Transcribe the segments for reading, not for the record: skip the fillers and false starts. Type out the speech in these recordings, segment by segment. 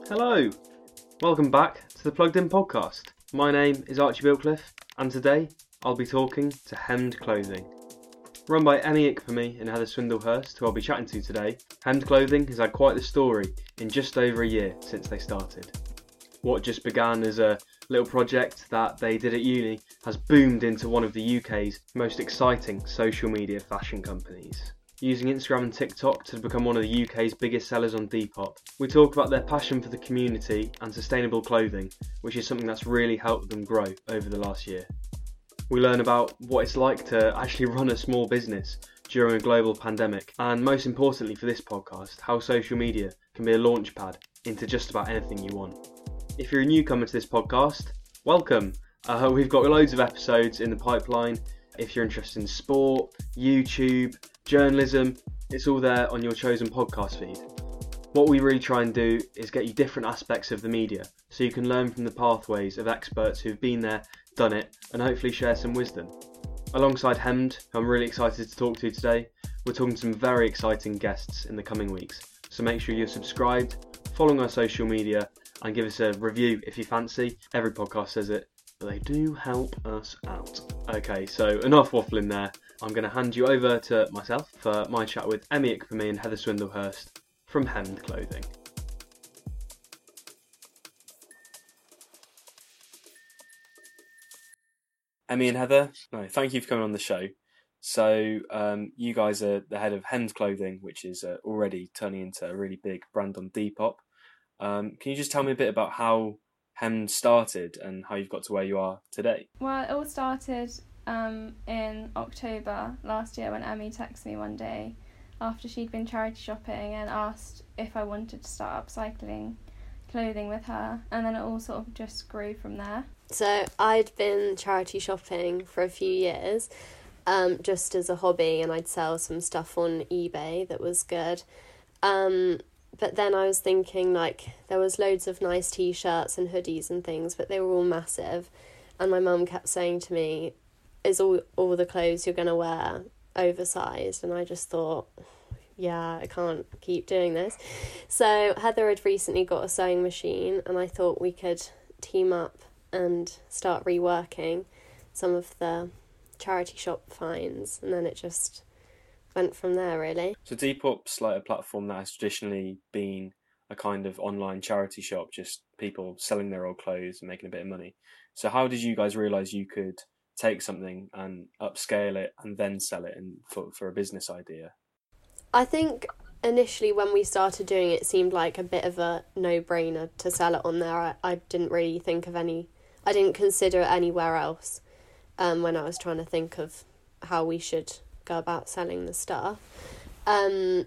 Hello, welcome back to the Plugged In podcast. My name is Archie Bilcliffe, and today I'll be talking to Hemmed Clothing. Run by Emmy Ickpome and Heather Swindlehurst, who I'll be chatting to today, Hemmed Clothing has had quite the story in just over a year since they started. What just began as a little project that they did at uni has boomed into one of the UK's most exciting social media fashion companies. Using Instagram and TikTok to become one of the UK's biggest sellers on Depop. We talk about their passion for the community and sustainable clothing, which is something that's really helped them grow over the last year. We learn about what it's like to actually run a small business during a global pandemic, and most importantly for this podcast, how social media can be a launch pad into just about anything you want. If you're a newcomer to this podcast, welcome. We've got loads of episodes in the pipeline. If you're interested in sport, YouTube, journalism, it's all there on your chosen podcast feed. What we really try and do is get you different aspects of the media so you can learn from the pathways of experts who've been there, done it, and hopefully share some wisdom. Alongside Hemmed, who I'm really excited to talk to today, we're talking to some very exciting guests in the coming weeks. So make sure you're subscribed, following our social media, and give us a review if you fancy. Every podcast says it, but they do help us out. Okay, so enough waffling there. I'm going to hand you over to myself for my chat with Emmy Ickpome and Heather Swindlehurst from Hemmed Clothing. Emmy and Heather, thank you for coming on the show. So you guys are the head of Hemmed Clothing, which is already turning into a really big brand on Depop. Can you just tell me a bit about how Hemmed started and how you've got to where you are today? Well, it all started in October last year when Emmy texted me one day after she'd been charity shopping and asked if I wanted to start upcycling clothing with her, and then it all sort of just grew from there. So I'd been charity shopping for a few years just as a hobby, and I'd sell some stuff on eBay that was good. But then I was thinking, there was loads of nice t-shirts and hoodies and things, but they were all massive. And my mum kept saying to me, is all the clothes you're going to wear oversized? And I just thought, yeah, I can't keep doing this. So Heather had recently got a sewing machine, and I thought we could team up and start reworking some of the charity shop finds. And then it just went from there, really. So Depop's like a platform that has traditionally been a kind of online charity shop, just people selling their old clothes and making a bit of money. So how did you guys realise you could take something and upscale it and then sell it for a business idea? I think initially when we started doing it, it seemed like a bit of a no-brainer to sell it on there. I didn't really think of I didn't consider it anywhere else when I was trying to think of how we should go about selling the stuff. And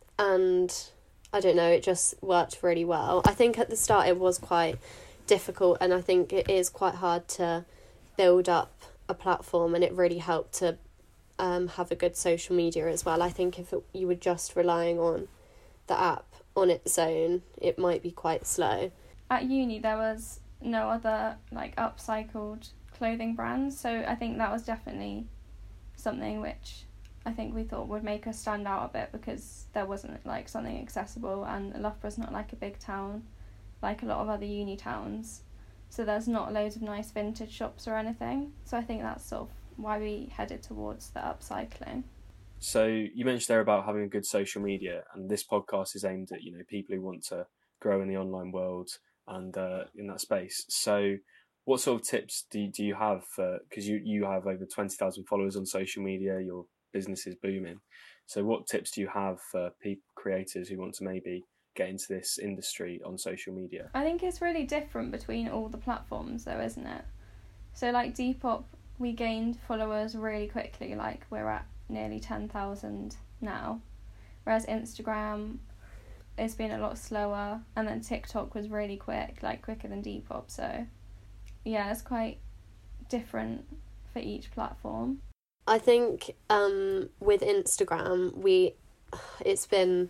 I don't know, it just worked really well. I think at the start it was quite difficult, and I think it is quite hard to build up a platform, and it really helped to have a good social media as well. I think if you were just relying on the app on its own, it might be quite slow. At uni there was no other upcycled clothing brands, so I think that was definitely something which I think we thought would make us stand out a bit, because there wasn't something accessible, and Loughborough's not a big town like a lot of other uni towns, so there's not loads of nice vintage shops or anything. So I think that's sort of why we headed towards the upcycling. So you mentioned there about having a good social media, and this podcast is aimed at people who want to grow in the online world and in that space. So what sort of tips do you have, because you have over 20,000 followers on social media, your business is booming, so what tips do you have for creators who want to maybe get into this industry on social media? I think it's really different between all the platforms though, isn't it? So Depop, we gained followers really quickly, we're at nearly 10,000 now, whereas Instagram has been a lot slower, and then TikTok was really quick, quicker than Depop. So yeah, it's quite different for each platform. I think with Instagram, it's been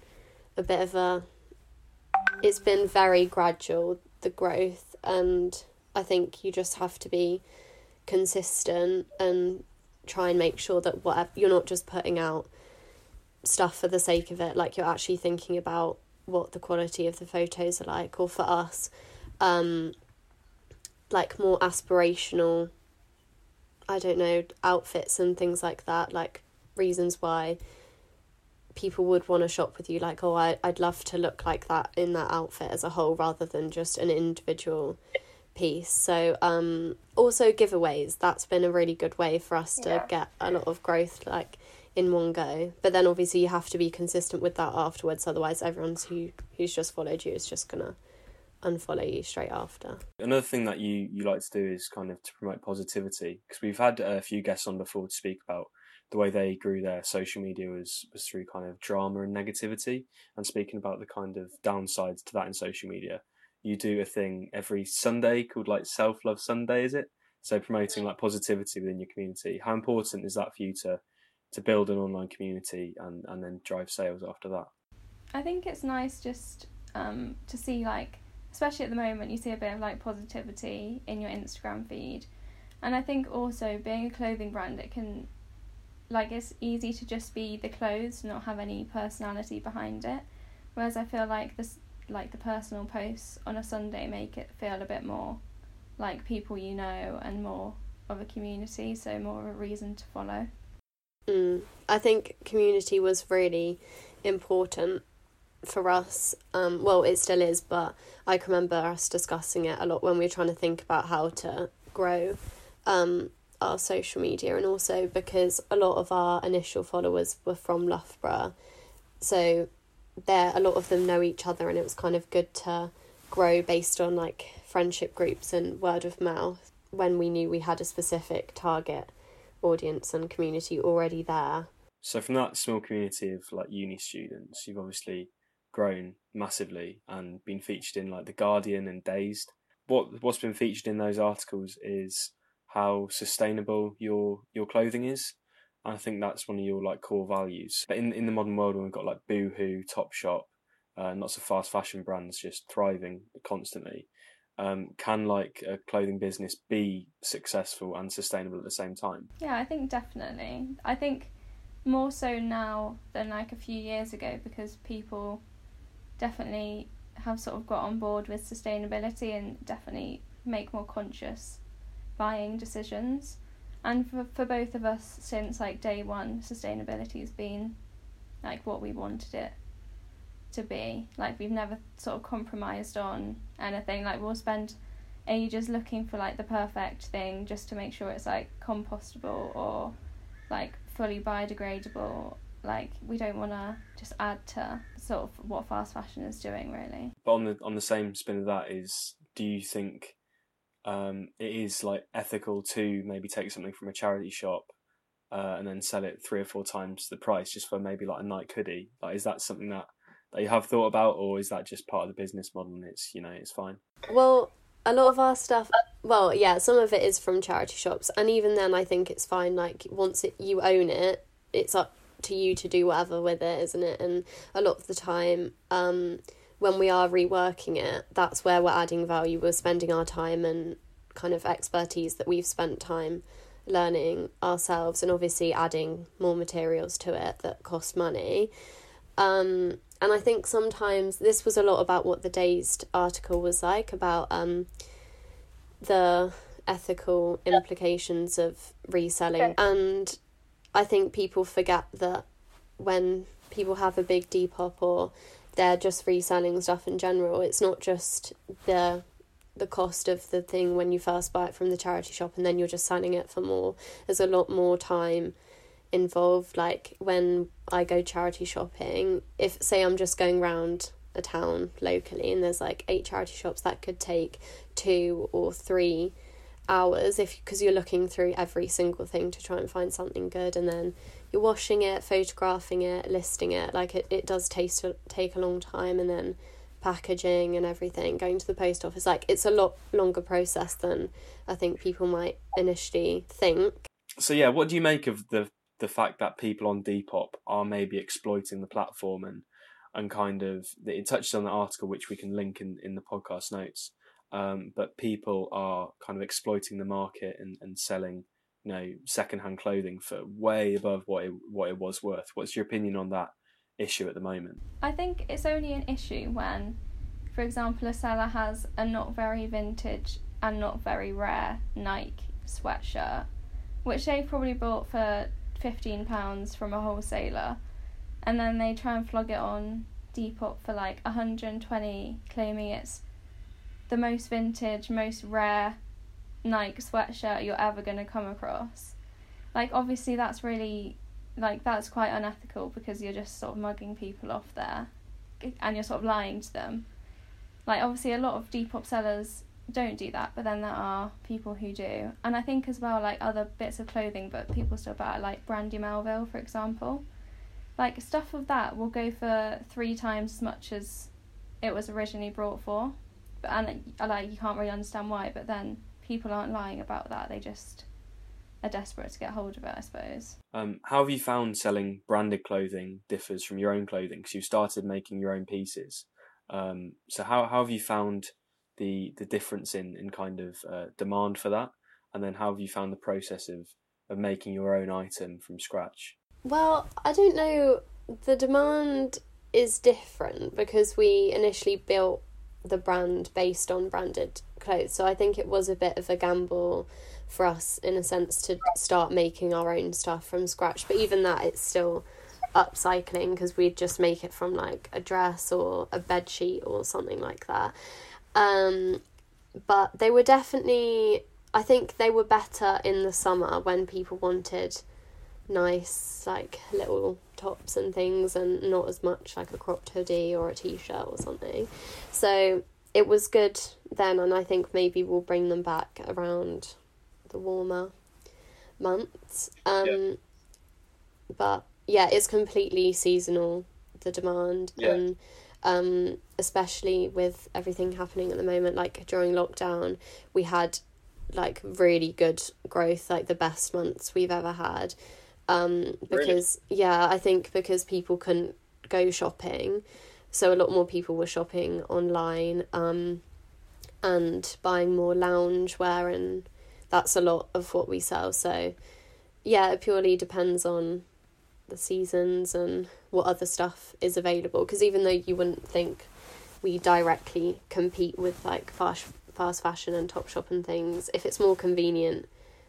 very gradual, the growth, and I think you just have to be consistent and try and make sure that you're not just putting out stuff for the sake of it, you're actually thinking about what the quality of the photos are like, or for us, like more aspirational, I don't know, outfits and things like that, like reasons why people would want to shop with you, like, oh, I'd love to look like that in that outfit as a whole rather than just an individual piece. So also giveaways, that's been a really good way for us to get a lot of growth like in one go, but then obviously you have to be consistent with that afterwards, otherwise everyone who's just followed you is just gonna unfollow you straight after. Another thing that you like to do is kind of to promote positivity, because we've had a few guests on before to speak about the way they grew their social media was through kind of drama and negativity, and speaking about the kind of downsides to that in social media. You do a thing every Sunday called like Self-Love Sunday, is it? So promoting like positivity within your community. How important is that for you to build an online community and then drive sales after that? I think it's nice just to see, like, especially at the moment, you see a bit of like positivity in your Instagram feed. And I think also being a clothing brand, it can, like, it's easy to just be the clothes, not have any personality behind it. Whereas I feel like this, like the personal posts on a Sunday make it feel a bit more like people you know and more of a community, so more of a reason to follow. I think community was really important for us. Well, it still is, but I can remember us discussing it a lot when we were trying to think about how to grow our social media, and also because a lot of our initial followers were from Loughborough, so a lot of them know each other, and it was kind of good to grow based on like friendship groups and word of mouth when we knew we had a specific target audience and community already there. So from that small community of like uni students, you've obviously grown massively and been featured in like The Guardian and Dazed. What's been featured in those articles is how sustainable your clothing is. And I think that's one of your like core values. But in the modern world, when we've got like Boohoo, Topshop, lots of fast fashion brands just thriving constantly, can like a clothing business be successful and sustainable at the same time? Yeah, I think definitely. I think more so now than like a few years ago, because people definitely have sort of got on board with sustainability and definitely make more conscious buying decisions. And for both of us, since like day one, sustainability has been like what we wanted it to be. Like, we've never sort of compromised on anything. Like, we'll spend ages looking for like the perfect thing just to make sure it's like compostable or like fully biodegradable. Like, we don't want to just add to sort of what fast fashion is doing, really. But on the same spin of that is, do you think it is like ethical to maybe take something from a charity shop and then sell it 3 or 4 times the price just for maybe like a Nike hoodie? Like, is that something that you have thought about, or is that just part of the business model and it's, you know, it's fine? Well, a lot of our stuff, well, yeah, some of it is from charity shops, and even then I think it's fine. Like, once you own it, it's up to you to do whatever with it, isn't it? And a lot of the time, when we are reworking it, that's where we're adding value. We're spending our time and kind of expertise that we've spent time learning ourselves, and obviously adding more materials to it that cost money. And I think sometimes this was a lot about what the Dazed article was like, about the ethical implications of reselling. And I think people forget that when people have a big Depop or they're just reselling stuff in general, it's not just the cost of the thing when you first buy it from the charity shop and then you're just selling it for more. There's a lot more time involved. Like when I go charity shopping, if say I'm just going around a town locally and there's like 8 charity shops, that could take 2 or 3 hours because you're looking through every single thing to try and find something good, and then you're washing it, photographing it, listing it. Like it does take a long time, and then packaging and everything, going to the post office. Like it's a lot longer process than I think people might initially think. So yeah, what do you make of the fact that people on Depop are maybe exploiting the platform and kind of, it touches on the article which we can link in the podcast notes, but people are kind of exploiting the market and selling, you know, secondhand clothing for way above what it was worth. What's your opinion on that issue at the moment? I think it's only an issue when, for example, a seller has a not very vintage and not very rare Nike sweatshirt, which they probably bought for £15 from a wholesaler, and then they try and flog it on Depop for like 120, claiming it's the most vintage, most rare Nike sweatshirt you're ever going to come across. Like, obviously that's really, like, that's quite unethical, because you're just sort of mugging people off there and you're sort of lying to them. Like, obviously a lot of Depop sellers don't do that, but then there are people who do. And I think as well, like, other bits of clothing but people still buy, like Brandy Melville, for example. Like, stuff of that will go for 3 times as much as it was originally brought for. And, like, you can't really understand why, but then people aren't lying about that. They just are desperate to get hold of it, I suppose. How have you found selling branded clothing differs from your own clothing? Because you started making your own pieces. So how have you found the difference in kind of demand for that? And then how have you found the process of making your own item from scratch? Well, I don't know. The demand is different because we initially built the brand based on branded clothes. So I think it was a bit of a gamble for us, in a sense, to start making our own stuff from scratch. But even that, it's still upcycling, because we'd just make it from like a dress or a bed sheet or something like that. But they were definitely, I think they were better in the summer when people wanted nice like little tops and things, and not as much like a cropped hoodie or a t-shirt or something. So it was good then, and I think maybe we'll bring them back around the warmer months. But yeah, it's completely seasonal, the demand. And especially with everything happening at the moment, like during lockdown we had like really good growth, like the best months we've ever had. Because I think because people couldn't go shopping, so a lot more people were shopping online, and buying more loungewear, and that's a lot of what we sell. So yeah, it purely depends on the seasons and what other stuff is available, because even though you wouldn't think we directly compete with like fast fashion and Topshop and things, if it's more convenient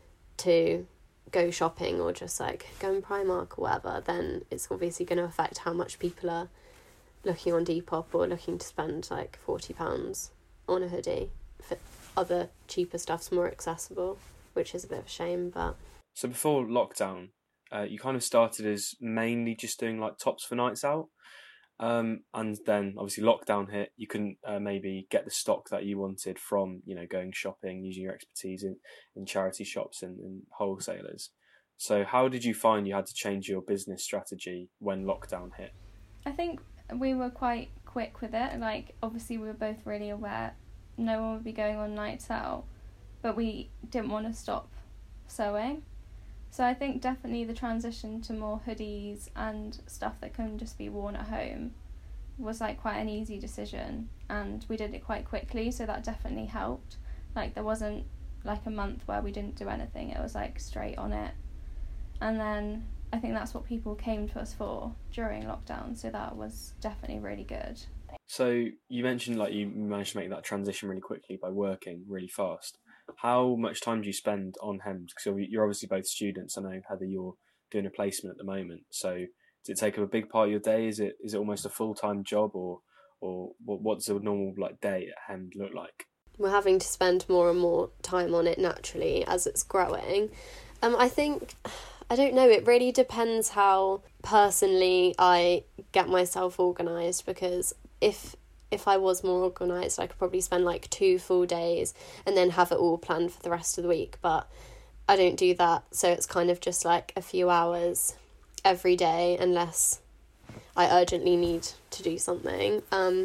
to go shopping or just like go in Primark or whatever, then it's obviously going to affect how much people are looking on Depop or looking to spend like £40 on a hoodie. If other cheaper stuff's more accessible, which is a bit of a shame. But so before lockdown, you kind of started as mainly just doing like tops for nights out, and then obviously lockdown hit. You couldn't maybe get the stock that you wanted from, you know, going shopping, using your expertise in charity shops and wholesalers. So how did you find you had to change your business strategy when lockdown hit? I think we were quite quick with it. Like, obviously we were both really aware no one would be going on nights out, but we didn't want to stop sewing. So I think definitely the transition to more hoodies and stuff that can just be worn at home was like quite an easy decision, and we did it quite quickly, so that definitely helped. Like, there wasn't like a month where we didn't do anything. It was like straight on it. And then I think that's what people came to us for during lockdown, so that was definitely really good. So you mentioned like you managed to make that transition really quickly by working really fast. How much time do you spend on Hemmed? Because you're obviously both students. I know, Heather, you're doing a placement at the moment. So does it take up a big part of your day? Is it almost a full-time job, or what's a normal like day at Hemmed look like? We're having to spend more and more time on it naturally as it's growing. I think, I don't know, it really depends how personally I get myself organised, because if I was more organised, I could probably spend like 2 full days and then have it all planned for the rest of the week. But I don't do that, so it's kind of just like a few hours every day, unless I urgently need to do something.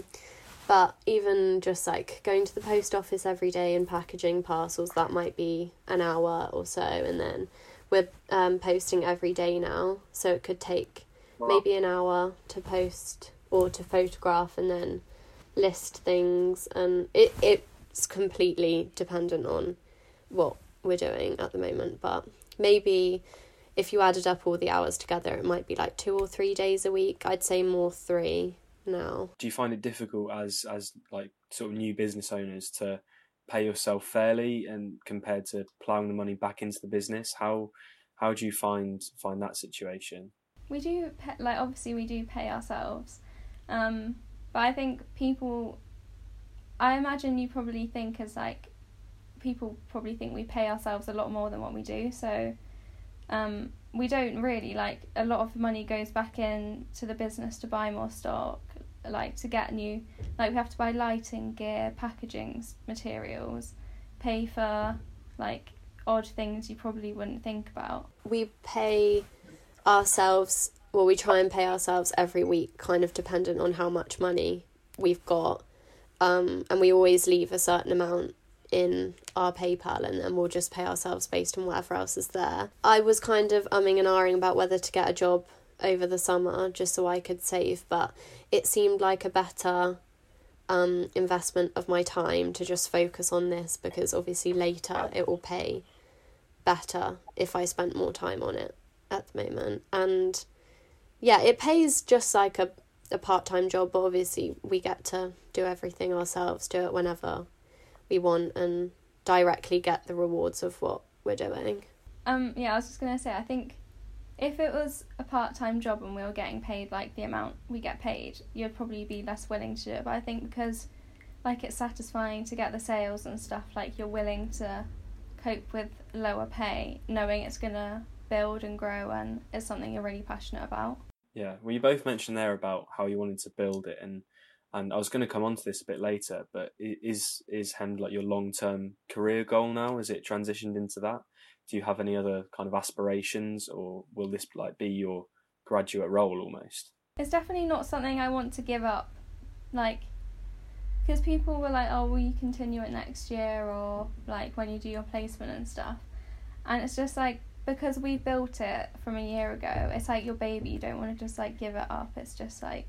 But even just like going to the post office every day and packaging parcels, that might be an hour or so. And then we're posting every day now, so it could take maybe an hour to post or to photograph and then list things, and it's completely dependent on what we're doing at the moment. But maybe if you added up all the hours together, it might be like 2 or 3 days a week. I'd say more 3 now. Do you find it difficult as like sort of new business owners to pay yourself fairly and compared to ploughing the money back into the business? How do you find that situation? We do obviously we do pay ourselves, but I think I imagine you probably think as like people probably think we pay ourselves a lot more than what we do, so we don't really, like, a lot of money goes back in to the business to buy more stock, like to get new, like we have to buy lighting gear, packaging materials, pay for like odd things you probably wouldn't think about. We pay ourselves, well, we try and pay ourselves every week, kind of dependent on how much money we've got, and we always leave a certain amount in our PayPal, and then we'll just pay ourselves based on whatever else is there. I was kind of umming and ahhing about whether to get a job over the summer just so I could save, but it seemed like a better investment of my time to just focus on this, because obviously later it will pay better if I spent more time on it at the moment. And yeah, it pays just like a part-time job, but obviously we get to do everything ourselves, do it whenever we want, and directly get the rewards of what we're doing. Yeah, I was just gonna say, I think if it was a part-time job and we were getting paid like the amount we get paid, you'd probably be less willing to do it. But I think because like it's satisfying to get the sales and stuff, like you're willing to cope with lower pay, knowing it's gonna build and grow and it's something you're really passionate about. Yeah, well, you both mentioned there about how you wanted to build it, and I was going to come on to this a bit later, but is Hemd like your long-term career goal now? Has it transitioned into that? Do you have any other kind of aspirations, or will this like be your graduate role almost? It's definitely not something I want to give up, like, because people were like, oh, will you continue it next year, or like when you do your placement and stuff, and it's just like, because we built it from a year ago, it's like your baby, you don't want to just like give it up. It's just like,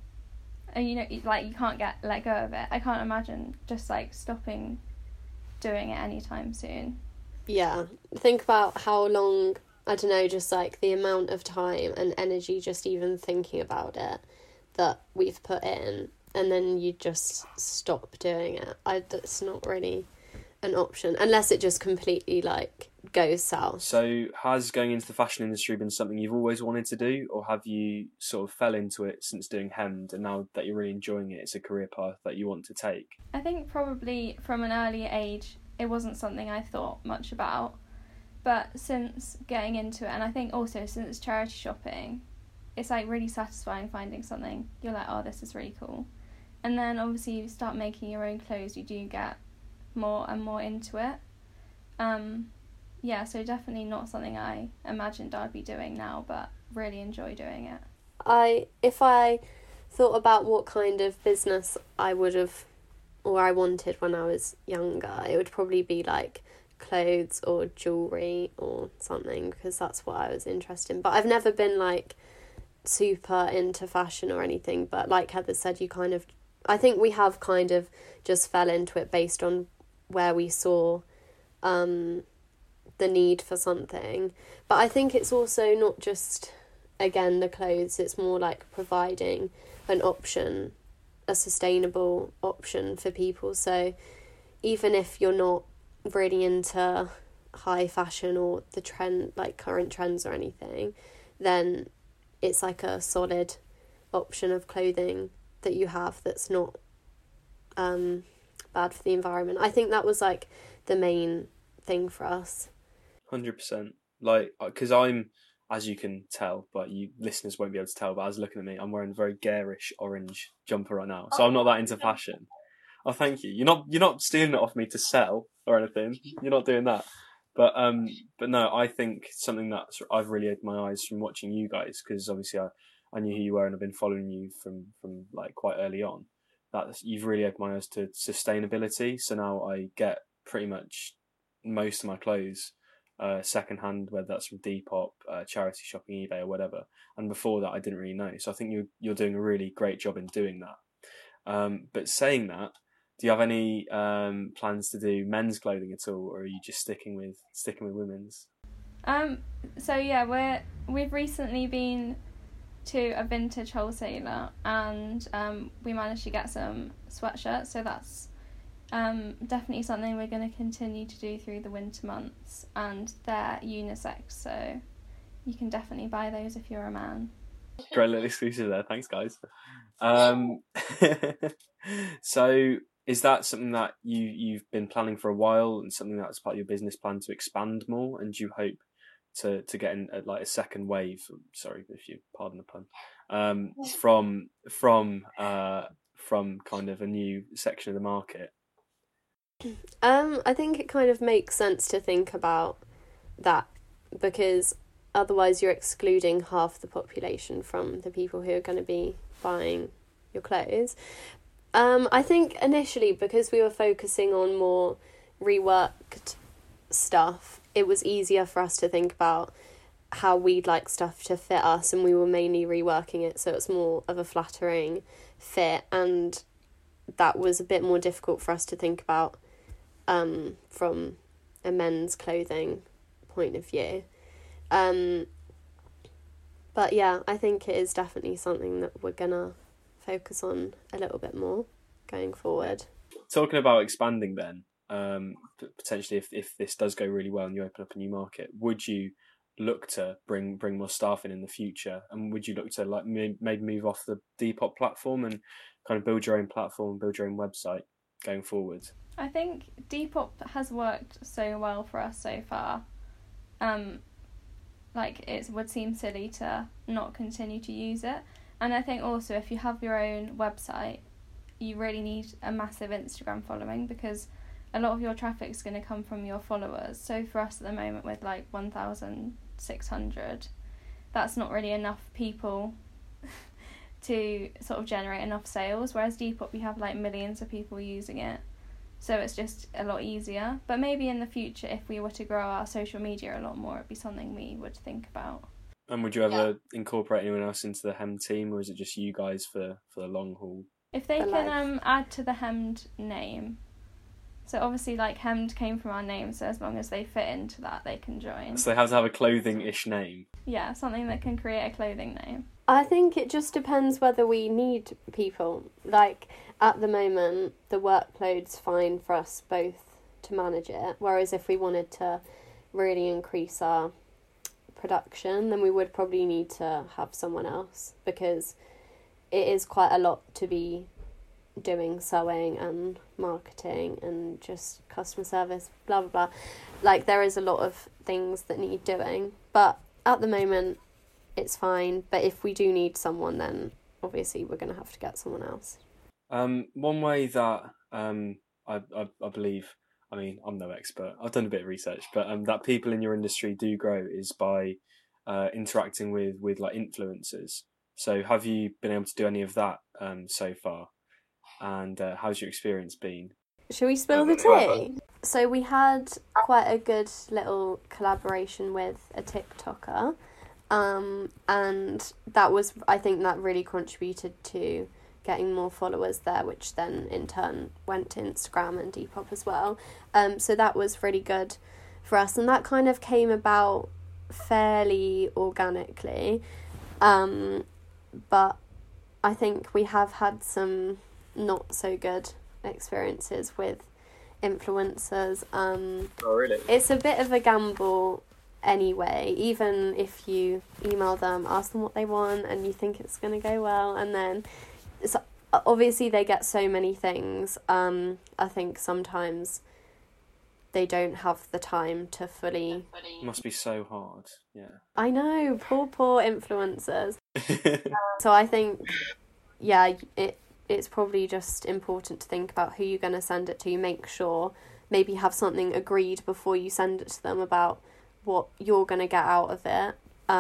and you know, like you can't let go of it. I can't imagine just like stopping doing it anytime soon. Yeah, think about how long, I don't know, just like the amount of time and energy just even thinking about it that we've put in, and then you just stop doing it. It's not really an option unless it just completely like goes south. So has going into the fashion industry been something you've always wanted to do, or have you sort of fell into it since doing Hemd, and now that you're really enjoying it, it's a career path that you want to take? I think probably from an early age it wasn't something I thought much about, but since getting into it, and I think also since charity shopping, it's like really satisfying finding something you're like, oh, this is really cool. And then obviously you start making your own clothes, you do get more and more into it. Yeah, so definitely not something I imagined I'd be doing now, but really enjoy doing it. If I thought about what kind of business I would have, or I wanted when I was younger, it would probably be like clothes or jewellery or something, because that's what I was interested in. But I've never been like super into fashion or anything, but like Heather said, I think we have kind of just fell into it based on where we saw the need for something. But I think it's also not just, again, the clothes, it's more like providing an option, a sustainable option for people. So even if you're not really into high fashion or the trend, like current trends or anything, then it's like a solid option of clothing that you have that's not bad for the environment. I think that was like the main thing for us. 100%. Like, because I'm, as you can tell, but you listeners won't be able to tell, but as looking at me, I'm wearing a very garish orange jumper right now, so I'm not that into fashion. Oh, thank you. You're not stealing it off me to sell or anything. You're not doing that. But no, I think something that I've really opened my eyes from watching you guys, because obviously I knew who you were and I've been following you from like quite early on. That you've really opened my eyes to sustainability. So now I get pretty much most of my clothes second hand, whether that's from Depop, charity shopping, eBay, or whatever. And before that, I didn't really know. So I think you're doing a really great job in doing that. But saying that, do you have any plans to do men's clothing at all, or are you just sticking with women's? So yeah, we've recently been to a vintage wholesaler, and we managed to get some sweatshirts, so that's definitely something we're going to continue to do through the winter months, and they're unisex, so you can definitely buy those if you're a man. Great little exclusive there, thanks guys. So is that something that you've been planning for a while, and something that's part of your business plan to expand more, and do you hope to get in like a second wave, sorry if you pardon the pun, from kind of a new section of the market? I think it kind of makes sense to think about that, because otherwise you're excluding half the population from the people who are going to be buying your clothes. I think initially, because we were focusing on more reworked stuff, it was easier for us to think about how we'd like stuff to fit us, and we were mainly reworking it so it's more of a flattering fit, and that was a bit more difficult for us to think about from a men's clothing point of view. But yeah, I think it is definitely something that we're gonna focus on a little bit more going forward. Talking about expanding then, potentially if this does go really well and you open up a new market, would you look to bring more staff in the future, and would you look to like maybe move off the Depop platform and kind of build your own platform, build your own website going forward? I think Depop has worked so well for us so far. Like, it would seem silly to not continue to use it. And I think also, if you have your own website, you really need a massive Instagram following, because a lot of your traffic is going to come from your followers. So for us at the moment, with like 1,600, that's not really enough people to sort of generate enough sales. Whereas Depop, you have like millions of people using it, so it's just a lot easier. But maybe in the future, if we were to grow our social media a lot more, it'd be something we would think about. And would you ever incorporate anyone else into the Hemmed team, or is it just you guys for the long haul? If they can add to the Hemmed name, so obviously like Hemmed came from our name, so as long as they fit into that, they can join. So they have to have a clothing-ish name? Yeah, something that can create a clothing name. I think it just depends whether we need people. Like, at the moment, the workload's fine for us both to manage it, whereas if we wanted to really increase our production, then we would probably need to have someone else, because it is quite a lot to be doing sewing and marketing and just customer service, blah blah blah. Like, there is a lot of things that need doing, but at the moment it's fine. But if we do need someone, then obviously we're going to have to get someone else. One way that I believe, I mean, I'm no expert, I've done a bit of research, but that people in your industry do grow is by interacting with like influencers. So have you been able to do any of that so far? And how's your experience been? Shall we spill the tea? So we had quite a good little collaboration with a TikToker, and that was, I think that really contributed to getting more followers there, which then in turn went to Instagram and Depop as well. So that was really good for us, and that kind of came about fairly organically. But I think we have had some not so good experiences with influencers. Oh, really? It's a bit of a gamble anyway, even if you email them, ask them what they want, and you think it's going to go well, and then obviously they get so many things. I think sometimes they don't have the time to fully... It must be so hard, yeah. I know, poor influencers. So I think, yeah, it's probably just important to think about who you're going to send it to. Make sure, maybe have something agreed before you send it to them about what you're going to get out of it.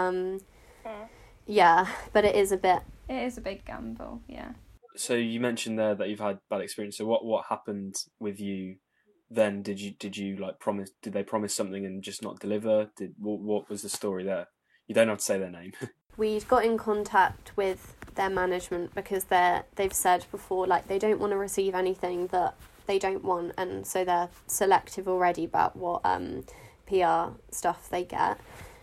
Yeah, but it is a big gamble, yeah. So you mentioned there that you've had bad experience. So what happened with you then? Did you like promise? Did they promise something and just not deliver? What was the story there? You don't have to say their name. We'd got in contact with their management because they've said before, like, they don't want to receive anything that they don't want, and so they're selective already about what PR stuff they get.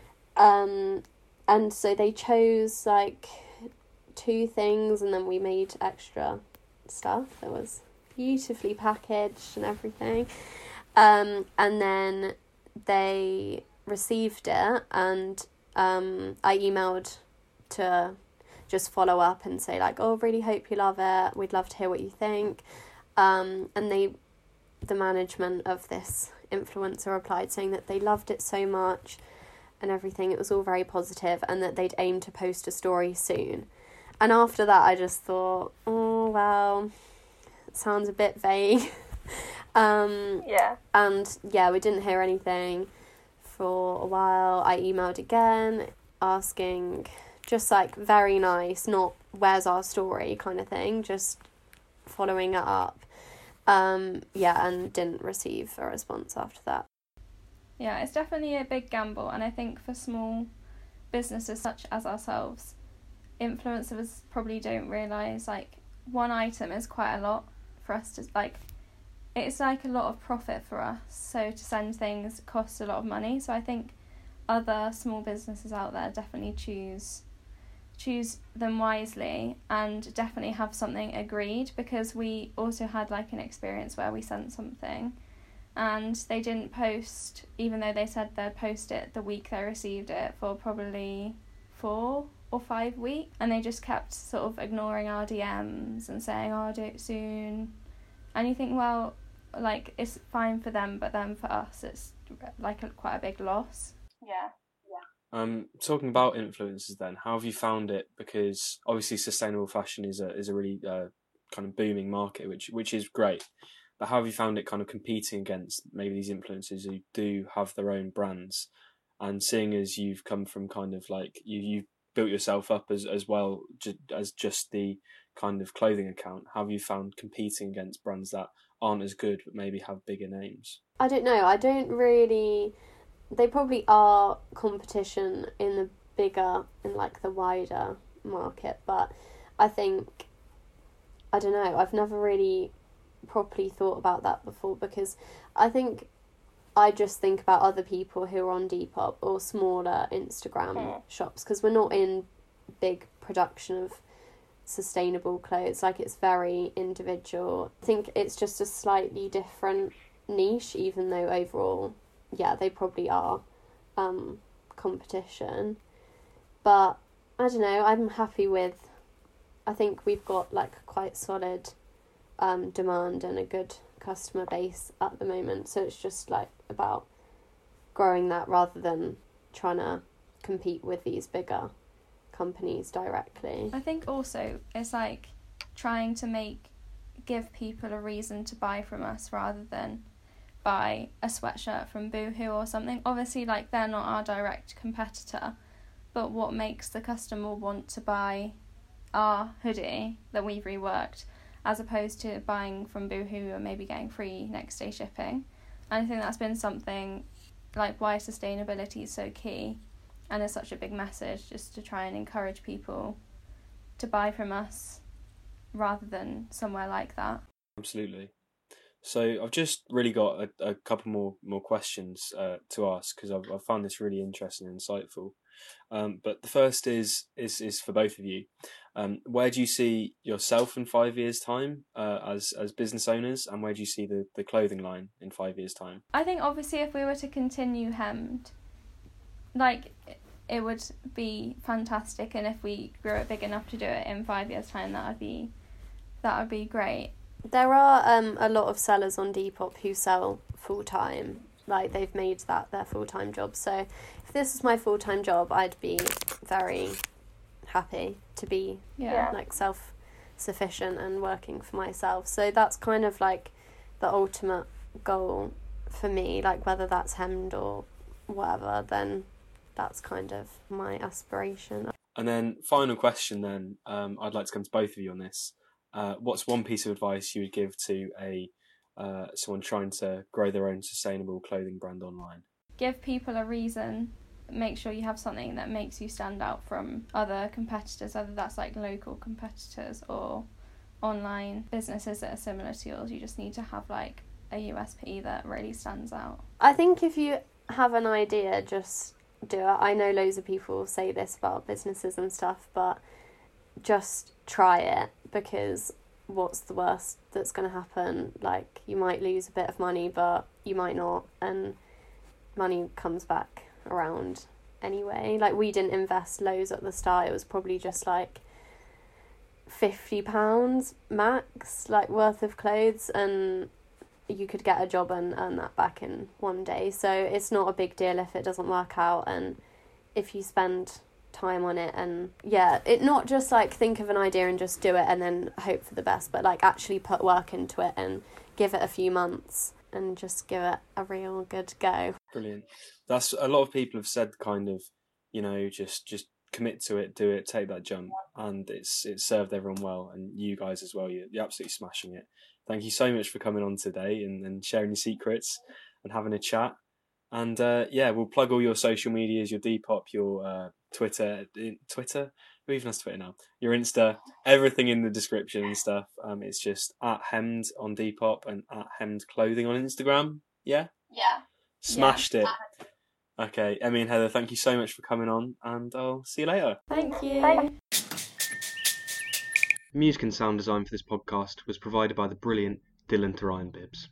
And so they chose like 2 things, and then we made extra stuff that was beautifully packaged and everything. And then they received it, and I emailed to just follow up and say like, oh, really hope you love it, we'd love to hear what you think. And the management of this influencer replied saying that they loved it so much and everything, it was all very positive, and that they'd aim to post a story soon. And after that I just thought, oh well, it sounds a bit vague. And we didn't hear anything for a while. I emailed again asking, just like very nice, not where's our story kind of thing, just following it up. And didn't receive a response after that. Yeah, it's definitely a big gamble, and I think for small businesses such as ourselves, influencers probably don't realise like one item is quite a lot for us to like. It's like a lot of profit for us, so to send things costs a lot of money. So I think other small businesses out there definitely choose them wisely, and definitely have something agreed, because we also had like an experience where we sent something and they didn't post, even though they said they'd post it the week they received it, for probably 4 or 5 weeks, and they just kept sort of ignoring our DMs and saying, oh, I'll do it soon. And you think, well, like, it's fine for them, but then for us it's like quite a big loss. Talking about influencers then, how have you found it? Because obviously sustainable fashion is a really kind of booming market, which is great. But how have you found it kind of competing against maybe these influencers who do have their own brands? And seeing as you've come from kind of like, you've built yourself up as well as just the kind of clothing account, how have you found competing against brands that aren't as good but maybe have bigger names? I don't know, I don't really... They probably are competition in the wider market, but I think, I don't know, I've never really properly thought about that before, because I think I just think about other people who are on Depop or smaller Instagram shops, because we're not in big production of sustainable clothes, like it's very individual. I think it's just a slightly different niche, even though overall, yeah, they probably are competition. But I don't know, I'm happy with, I think we've got like quite solid demand and a good customer base at the moment, so it's just like about growing that rather than trying to compete with these bigger companies directly. I think also it's like trying to give people a reason to buy from us rather than buy a sweatshirt from Boohoo or something. Obviously, like, they're not our direct competitor, but what makes the customer want to buy our hoodie that we've reworked as opposed to buying from Boohoo and maybe getting free next day shipping? And I think that's been something like why sustainability is so key and is such a big message, just to try and encourage people to buy from us rather than somewhere like that. Absolutely. So I've just really got a couple more questions to ask, because I've found this really interesting and insightful. But the first is for both of you. Where do you see yourself in 5 years' time as business owners, and where do you see the clothing line in 5 years' time? I think obviously if we were to continue Hemmed, like, it would be fantastic, and if we grew it big enough to do it in 5 years' time, that would be great. There are a lot of sellers on Depop who sell full-time, like they've made that their full-time job. So if this was my full-time job, I'd be very happy to be like self-sufficient and working for myself. So that's kind of like the ultimate goal for me, like whether that's Hemmed or whatever, then that's kind of my aspiration. And then final question then, I'd like to come to both of you on this. What's one piece of advice you would give to someone trying to grow their own sustainable clothing brand online? Give people a reason. Make sure you have something that makes you stand out from other competitors, whether that's like local competitors or online businesses that are similar to yours. You just need to have like a USP that really stands out. I think if you have an idea, just do it. I know loads of people say this about businesses and stuff, but just try it, because what's the worst that's going to happen? Like, you might lose a bit of money, but you might not, and money comes back around anyway. Like, we didn't invest loads at the start. It was probably just like £50 max, like, worth of clothes, and you could get a job and earn that back in one day. So it's not a big deal if it doesn't work out, and if you spend time on it. And it not just like think of an idea and just do it and then hope for the best, but like actually put work into it and give it a few months and just give it a real good go. Brilliant. That's a lot of people have said, kind of, you know, just commit to it, do it, take that jump, and it's served everyone well, and you guys as well. You're absolutely smashing it. Thank you so much for coming on today and sharing your secrets and having a chat. And we'll plug all your social medias, your Depop, your Twitter. Who even has Twitter now? Your Insta, everything in the description and stuff. It's just at Hemmed on Depop and at Hemmed Clothing on Instagram. Yeah? Yeah. Smashed it. Okay, Emmy and Heather, thank you so much for coming on, and I'll see you later. Thank you. Music and sound design for this podcast was provided by the brilliant Dylan Therian Bibbs.